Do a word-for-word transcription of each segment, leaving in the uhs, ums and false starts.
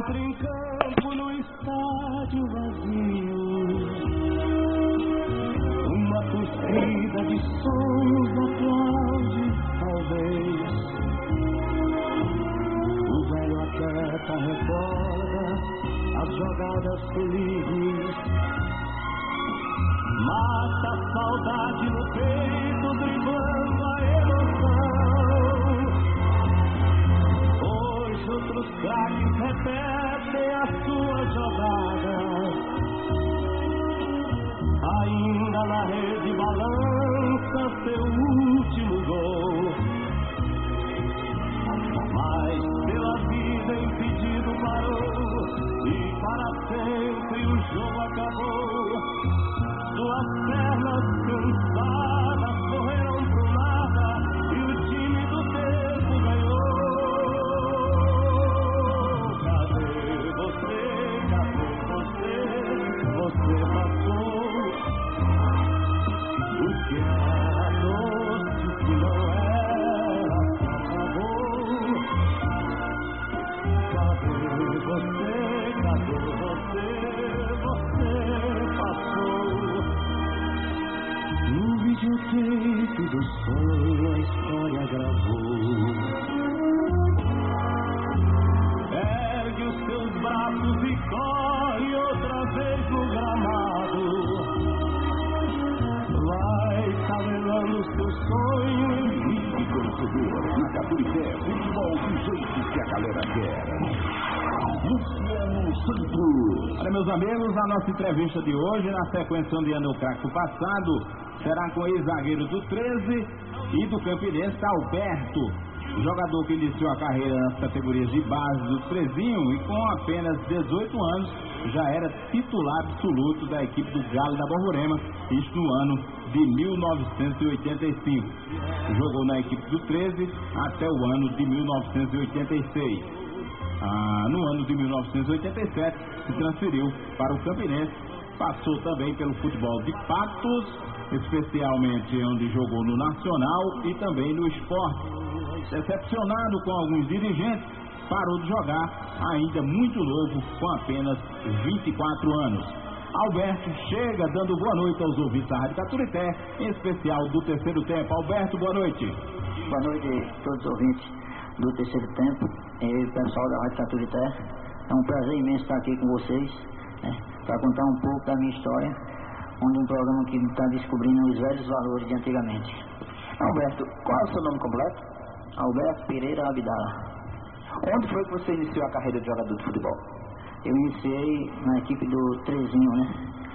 Entre em campo no estádio vazio, uma torcida de sons aplaude, talvez. O velho atleta recorda as jogadas felizes, mata a saudade no peito, driblando a emoção. Hoje outros craques repetem as suas jogadas, ainda na rede balança seu último gol. Mas pela vida impedido parou, e para sempre o jogo acabou. Suas pernas cansadas correram pro nada, e o time do tempo ganhou. Cadê você, cadê você? Você passou. O que era doce, o que não era, acabou. Cadê você, cadê você? Você passou. No videotape do sonho a história gravou. Ergue os seus braços e corre outra vez no gramado. Vai camelando seu sonho em mim. Torcedor, na Caturité, futebol do jeito que a galera quer. Luciano Santos. Olha, meus amigos, a nossa entrevista de hoje, na sequência onde anda o craque do passado, será com o ex-zagueiro do treze e do Campinense, Alberto, jogador que iniciou a carreira nas categorias de base do Trezinho e com apenas dezoito anos já era titular absoluto da equipe do Galo da Borborema, isso no ano de mil novecentos e oitenta e cinco. Jogou na equipe do treze até o ano de mil novecentos e oitenta e seis. Ah, no ano de mil novecentos e oitenta e sete se transferiu para o Campinense, passou também pelo futebol de Patos, especialmente onde jogou no Nacional e também no Esporte. Decepcionado com alguns dirigentes, parou de jogar, ainda muito novo, com apenas vinte e quatro anos. Alberto chega dando boa noite aos ouvintes da Rádio Caturité, em especial do terceiro tempo. Alberto, boa noite. Boa noite a todos os ouvintes do terceiro tempo e o pessoal da Rádio Caturité. É um prazer imenso estar aqui com vocês, né, para contar um pouco da minha história, onde um programa que está descobrindo os velhos valores de antigamente. Alberto, qual é o seu nome completo? Alberto Pereira Abdala. Onde foi que você iniciou a carreira de jogador de futebol? Eu iniciei na equipe do Trezinho, né?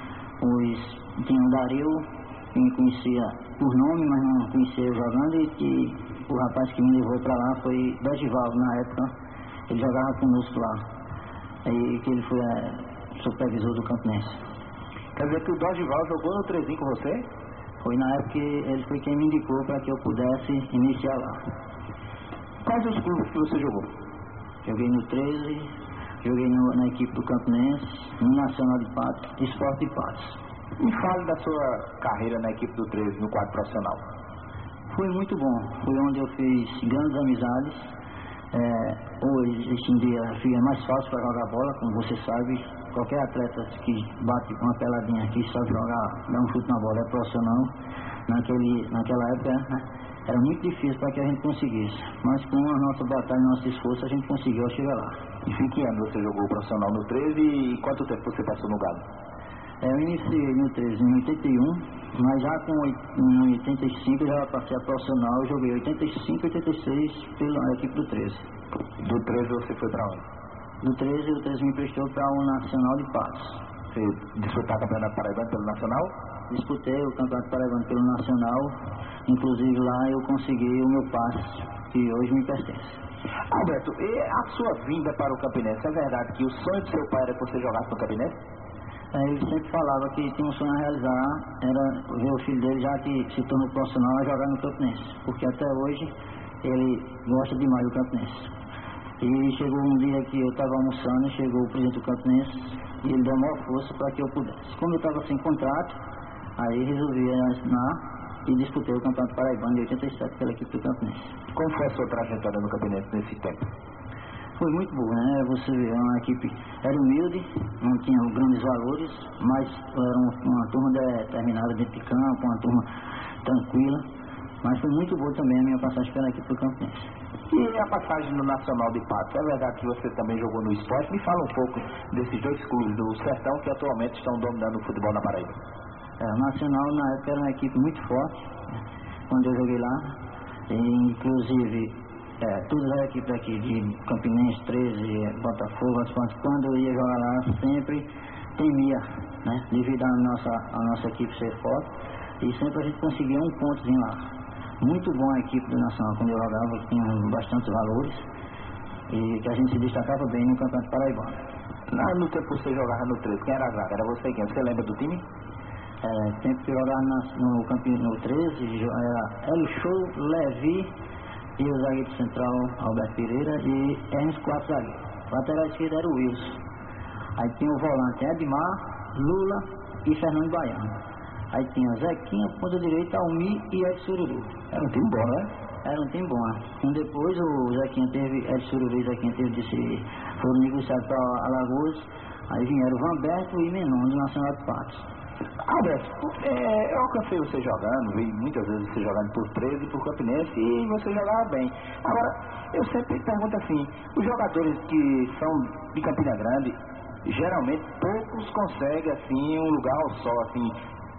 Os, tinha o Dario, que me conhecia por nome, mas não conhecia eu jogando, e, e o rapaz que me levou para lá foi Dorival, na época. Ele jogava conosco lá. Aí que ele foi é, supervisor do Campinense. Quer dizer que o Dorival jogou no Trezinho com você? Foi na época que ele foi quem me indicou para que eu pudesse iniciar lá. Quais os clubes que você jogou? Joguei no treze, joguei no, na equipe do Campinense, no Nacional de Patos, Esporte de Patos. Me fale da sua carreira na equipe do treze, no quadro profissional. Foi muito bom, foi onde eu fiz grandes amizades. É, hoje, em dia, é mais fácil para jogar bola, como você sabe. Qualquer atleta que bate uma peladinha aqui, sabe jogar, dá um chute na bola, é profissional. Naquele, naquela época, né, era muito difícil para que a gente conseguisse. Mas com a nossa batalha e nosso esforço, a gente conseguiu chegar lá. E em que ano você jogou profissional no treze e quanto tempo você passou no Galo? É, eu iniciei no treze em oitenta e um, mas já com em oitenta e cinco eu já passei a profissional. Eu joguei oitenta e cinco e oitenta e seis pela equipe do treze. Do treze você foi para onde? Do treze, o treze me emprestou para o Nacional de Patos. Você disputar o Campeonato Paraibano pelo Nacional? Disputei o Campeonato Paraibano pelo Nacional. Inclusive lá eu consegui o meu passe, que hoje me pertence. Alberto, e a sua vinda para o Campinense, é verdade que o sonho do seu pai era que você jogasse no Campinense? É, ele sempre falava que tinha um sonho a realizar, era ver o filho dele, já que se tornou profissional, a jogar no Campinense. Porque até hoje ele gosta demais do Campinense. E chegou um dia que eu estava almoçando, e chegou o presidente do Campinense e ele deu a maior força para que eu pudesse. Como eu estava sem contrato, aí resolvi assinar e disputei o Campeonato Paraibano de oitenta e sete pela equipe do Campinense. Como foi a sua trajetória no Campinense nesse tempo? foi muito boa, né? Você vê, uma equipe era humilde, não tinha grandes valores, mas era uma, uma turma determinada dentro de campo, uma turma tranquila. Mas foi muito boa também a minha passagem pela equipe do Campinense. E a passagem no Nacional de Patos? É verdade que você também jogou no esporte? Me fala um pouco desses dois clubes do Sertão que atualmente estão dominando o futebol na Paraíba. É, o Nacional na época era uma equipe muito forte, né? Quando eu joguei lá, e, inclusive é, todas as equipes aqui de Campinense, treze, Botafogo, quando eu ia jogar lá sempre temia, né? Devido à nossa, a nossa equipe ser forte, e sempre a gente conseguia um pontozinho lá. Muito bom a equipe do Nacional quando eu jogava, tinha bastantes valores e que a gente se destacava bem no Campeonato Paraibano. Lá no tempo que você jogava no treze, quem era a zaga? Era você quem? Você lembra do time? É, tempo que eu jogava na, no, campe, no treze, era El Show, Levi e o zagueiro central Alberto Pereira e éramos quatro zagueiros. O lateral esquerdo era o Wilson. Aí tinha o volante Edmar, Lula e Fernando Baiano. Aí tinha Zequinha, ponta direita, Almi e Ed Sururu. Era um time bom, né? Era um time bom, né? Um depois o Zequinha teve, Ed Sururu e Zequinha teve de se, foram negociados para Alagoas. Aí vieram Vanberto e Menon, do Nacional de Patos. Alberto, é, eu alcancei você jogando, vi muitas vezes você jogando por treze, por Campinense, e você jogava bem. Agora, eu sempre pergunto assim, os jogadores que são de Campina Grande, geralmente poucos conseguem assim um lugar ao sol, assim,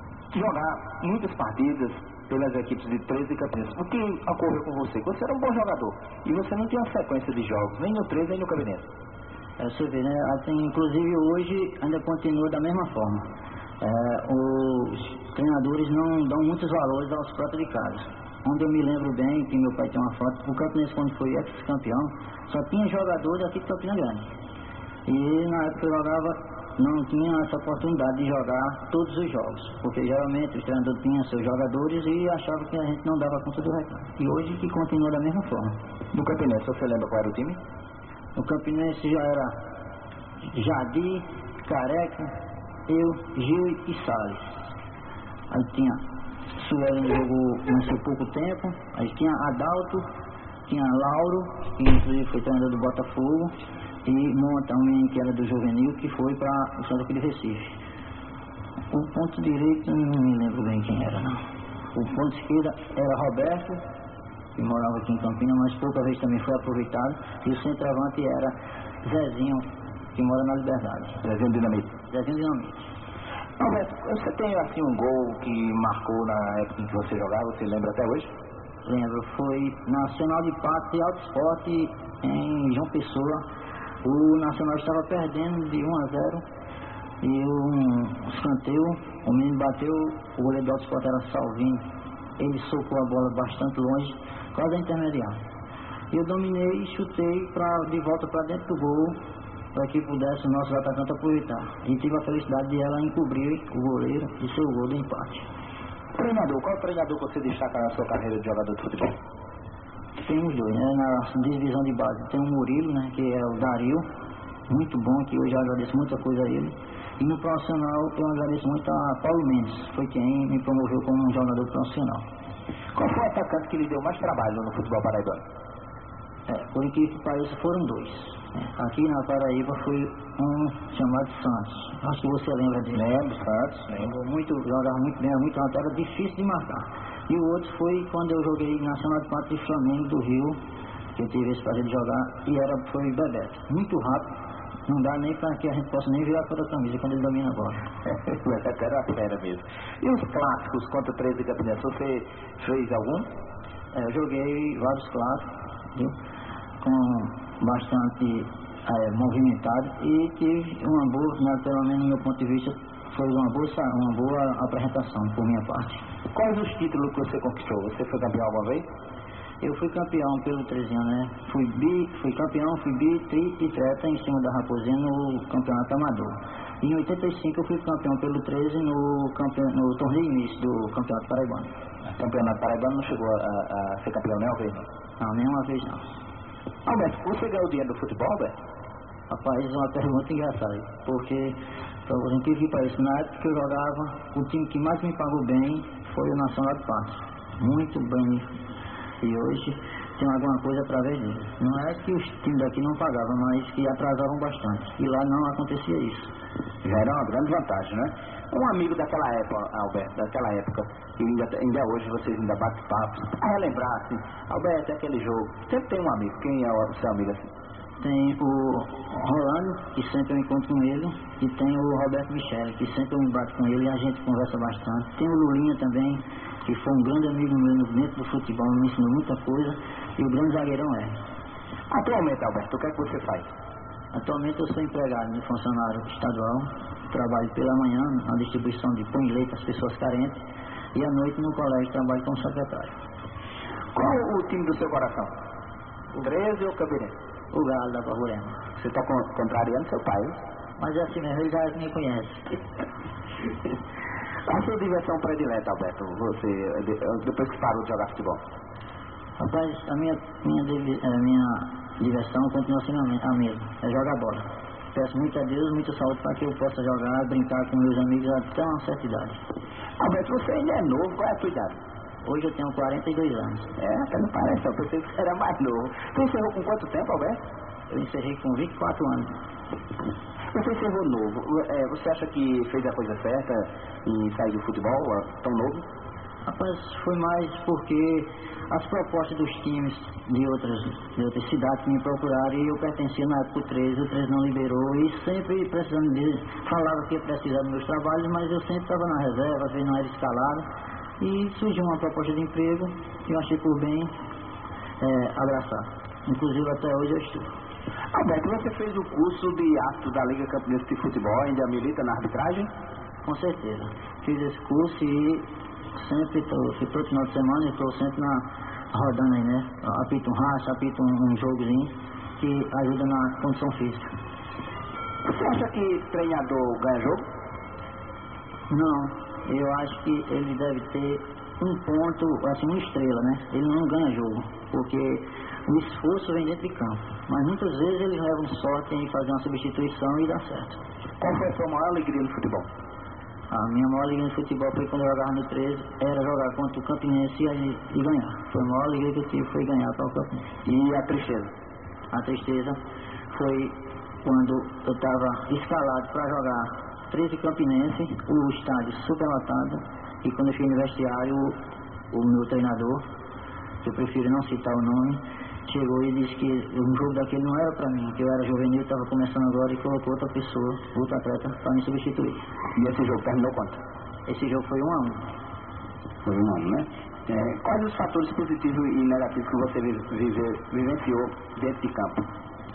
jogar muitas partidas pelas equipes de treze e Campinense. O que ocorreu com você? Você era um bom jogador e você não tinha uma sequência de jogos, nem no treze nem no Campinense. É, você vê, né? Assim, inclusive hoje ainda continua da mesma forma. É, os treinadores não dão muitos valores aos praticados. Onde eu me lembro bem, que meu pai tem uma foto, o Campinense quando foi ex-campeão, só tinha jogadores aqui de Campina Grande. E na época eu jogava, não tinha essa oportunidade de jogar todos os jogos, porque geralmente os treinadores tinham seus jogadores e achavam que a gente não dava conta do recado. E hoje que continua da mesma forma. No Campinense, você lembra qual era o time? No Campinense já era Jardim, Careca, eu, Gil e Salles. Aí tinha Suelen, jogou nesse pouco tempo. Aí tinha Adalto, tinha Lauro, que inclusive foi treinador do Botafogo, e Monta, um menino que era do Juvenil, que foi para o Santa Cruz de Recife. O ponto direito, não me lembro bem quem era, não. O ponto esquerda era Roberto, que morava aqui em Campinas, mas pouca vez também foi aproveitado. E o centroavante era Zezinho, que mora na Liberdade. Zezinho Dinamite. Zezinho Dinamite. Alberto, você tem assim um gol que marcou na época em que você jogava, você lembra até hoje? Lembro, foi Nacional de Patos e Alto Esporte em João Pessoa. O Nacional estava perdendo de um a zero e um escanteio, o menino bateu, o goleiro do Alto Esporte era Salvino. Ele socou a bola bastante longe, quase a intermediária. E eu dominei e chutei pra, de volta para dentro do gol, para que pudesse o nosso atacante aproveitar. E tive a felicidade de ela encobrir o goleiro e seu gol de empate. Treinador, qual treinador você destaca na sua carreira de jogador de futebol? Tem os dois, né? Na divisão de base tem o Murilo, né? Que é o Dario, muito bom, que hoje eu agradeço muita coisa a ele. E no profissional eu agradeço muito a Paulo Mendes, foi quem me promoveu como um jogador profissional. Qual foi o atacante que lhe deu mais trabalho no futebol paraibano? É, por incrível que pareça, foram dois. É, aqui na Paraíba foi um chamado Santos. Acho que você lembra dele. Lembro, Santos, lembro. Muito, jogava muito bem, era muito alto, era difícil de marcar. E o outro foi quando eu joguei Nacional de Patos e Flamengo do Rio, que eu tive esse prazer de jogar, e era, foi Bebeto. Muito rápido, não dá nem para que a gente possa nem virar toda a camisa quando ele domina a bola. O Bebeto era a fera mesmo. E os clássicos contra o treze de Campinense, você fez algum? É, eu joguei vários clássicos, viu? Com bastante é, movimentado e tive uma boa, né, pelo menos no meu ponto de vista, foi uma boa, uma boa apresentação por minha parte. Quais os títulos que você conquistou? Você foi campeão alguma vez? Eu fui campeão pelo trezinho, né? Fui bi, fui campeão, fui bi, tri e treta em cima da Raposinha no campeonato amador. E em oitenta e cinco eu fui campeão pelo treze no, campe... no torneio início do campeonato paraibano. O campeonato paraibano não chegou a, a ser campeão nenhuma vez, não? Não, nenhuma vez não. Alberto, você ganhou dinheiro do futebol, Alberto? Rapaz, é uma pergunta engraçada, porque, por incrível que pareça, na época que eu jogava, o time que mais me pagou bem foi o Nacional de Patos. Muito bem. E hoje tinham alguma coisa através deles. Não é que os times daqui não pagavam, mas que atrasavam bastante. E lá não acontecia isso. Já era uma grande vantagem, né? Um amigo daquela época, Alberto, daquela época, que ainda, ainda hoje vocês ainda batem papo, a relembrar assim, Alberto, é aquele jogo. Sempre tem um amigo. Quem é o seu amigo assim? Tem o Rolando, que sempre eu encontro com ele, e tem o Roberto Michele, que sempre eu me bato com ele e a gente conversa bastante. Tem o Lulinha também, que foi um grande amigo meu dentro do futebol, me ensinou muita coisa, e o grande zagueirão é. Atualmente, Alberto, o que é que você faz? Atualmente eu sou empregado de funcionário estadual, trabalho pela manhã na distribuição de pão e leite às pessoas carentes, e à noite no colégio trabalho como secretário. Qual o time do seu coração? O treze ou o Campinense? O Galo da Borborema. Você está contrariando seu pai, hein? Mas é assim mesmo, ele já me conhece. A sua diversão predileta, Alberto, você, depois que parou de jogar futebol? Rapaz, a minha, minha, a minha diversão continua sendo a mesma, é jogar bola. Peço muito a Deus, muita saúde para que eu possa jogar, brincar com meus amigos até uma certa idade. Alberto, você ainda é novo, qual é a sua idade? Hoje eu tenho quarenta e dois anos. É, até não parece, eu pensei que você era mais novo. Você encerrou com quanto tempo, Alberto? Eu encerrei com vinte e quatro anos. Você encerrou novo. É, você acha que fez a coisa certa em sair do futebol tão novo? Rapaz, foi mais porque as propostas dos times de outras, de outras cidades me procuraram e eu pertencia na época do treze, o treze não liberou e sempre precisando de... Falava que ia precisar dos meus trabalhos, mas eu sempre estava na reserva, às vezes não era escalado. E surgiu uma proposta de emprego que eu achei por bem é, abraçar. Inclusive até hoje eu estou. Alberto, você fez o curso de árbitro da Liga Campinense de Futebol, ainda milita na arbitragem? Com certeza. Fiz esse curso e sempre estou, se todo final de semana eu estou sempre na, rodando aí, né? Apito um racha, apito um, um jogozinho que ajuda na condição física. Você acha que treinador ganha jogo? Não. Eu acho que ele deve ter um ponto, assim, uma estrela, né? Ele não ganha jogo, porque o esforço vem dentro de campo. Mas muitas vezes ele leva um sorte em fazer uma substituição e dá certo. Qual foi a sua maior alegria no futebol? A minha maior alegria no futebol foi quando eu jogava no treze, era jogar contra o Campinense e, e ganhar. Foi a maior alegria que eu tive, foi ganhar para o Campinense. E a tristeza? A tristeza foi quando eu estava escalado para jogar treze Campinense, o estádio superlotado, e quando eu cheguei no vestiário, o, o meu treinador, que eu prefiro não citar o nome, chegou e disse que o jogo daquele não era para mim, que eu era juvenil, estava começando agora e colocou outra pessoa, outro atleta, para me substituir. E esse jogo terminou quanto? Esse jogo foi um a um. Foi um a um, né? É, quais os fatores positivos e negativos que você vive, vivenciou dentro de campo?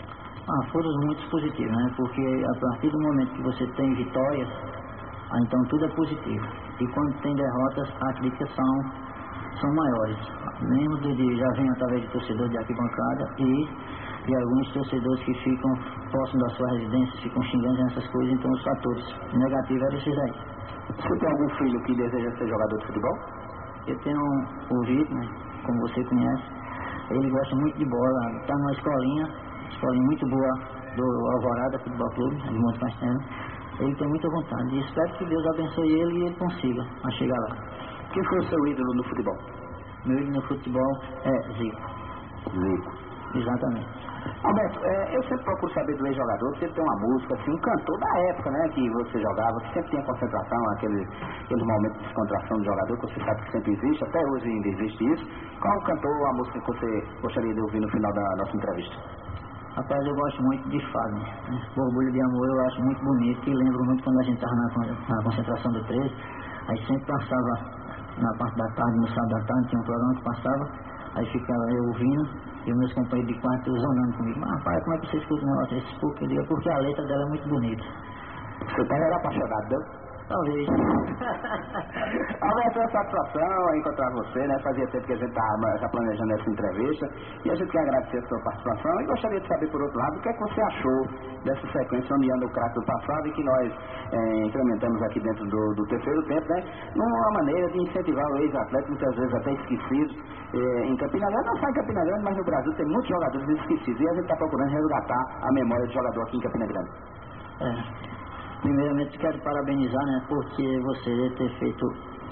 Ah, foram muitos positivos, né? Porque a partir do momento que você tem vitórias, ah, então tudo é positivo. E quando tem derrotas, as críticas são, são maiores. Mesmo de, de, já vem através de torcedores de arquibancada e de alguns torcedores que ficam próximos da sua residência, ficam xingando essas coisas, então os fatores negativos eram esses daí. Você tem algum filho que deseja ser jogador de futebol? Eu tenho o Vitor, né? Como você conhece. Ele gosta muito de bola, está numa escolinha, escolinha muito boa do Alvorada Futebol Clube, de Monte Castelo. Ele tem muita vontade e espero que Deus abençoe ele e ele consiga a chegar lá. Quem foi o seu ídolo no futebol? Meu ídolo no futebol é Zico. Zico. Exatamente. Alberto, é, eu sempre procuro saber do ex-jogador, sempre tem uma música, assim, um cantor da época, né, que você jogava, que sempre tinha concentração, aquele, aquele momento de descontração do jogador, que você sabe que sempre existe, até hoje ainda existe isso. Qual o cantor ou a música que você gostaria de ouvir no final da nossa entrevista? Rapaz, eu gosto muito de Fagner, né? Borbulha de Amor eu acho muito bonito e lembro muito quando a gente estava na, na concentração do treze, aí sempre passava na parte da tarde, no sábado da tarde, tinha um programa que passava, aí ficava eu ouvindo e os meus companheiros de quarto zonando comigo. Mas pai, como é que você escuta o negócio desse pouco? Eu digo, porque a letra dela é muito bonita. Você pai era apaixonado, não? Talvez. Alberto, é uma satisfação encontrar você, né? Fazia tempo que a gente estava planejando essa entrevista e a gente quer agradecer a sua participação e gostaria de saber, por outro lado, o que é que você achou dessa sequência onde anda o craque do passado e que nós é, implementamos aqui dentro do, do terceiro tempo, né? Numa maneira de incentivar o ex-atleta, muitas vezes até esquecido, é, em Campina Grande, não só em Campina Grande, mas no Brasil tem muitos jogadores esquecidos e a gente está procurando resgatar a memória de jogador aqui em Campina Grande. É. Primeiramente quero parabenizar, né, porque você ter feito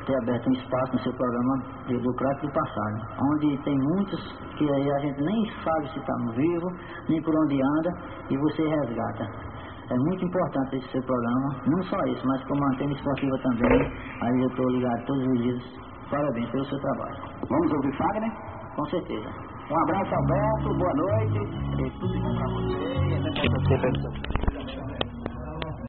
ter aberto um espaço no seu programa de, do craque do passado, onde tem muitos que aí a gente nem sabe se está no vivo, nem por onde anda, e você resgata. É muito importante esse seu programa, não só isso, mas como antena esportiva também. Aí eu estou ligado todos os dias. Parabéns pelo seu trabalho. Vamos ouvir Fagner? Com certeza. Um abraço, Alberto, boa noite. E tudo de bom para você. E até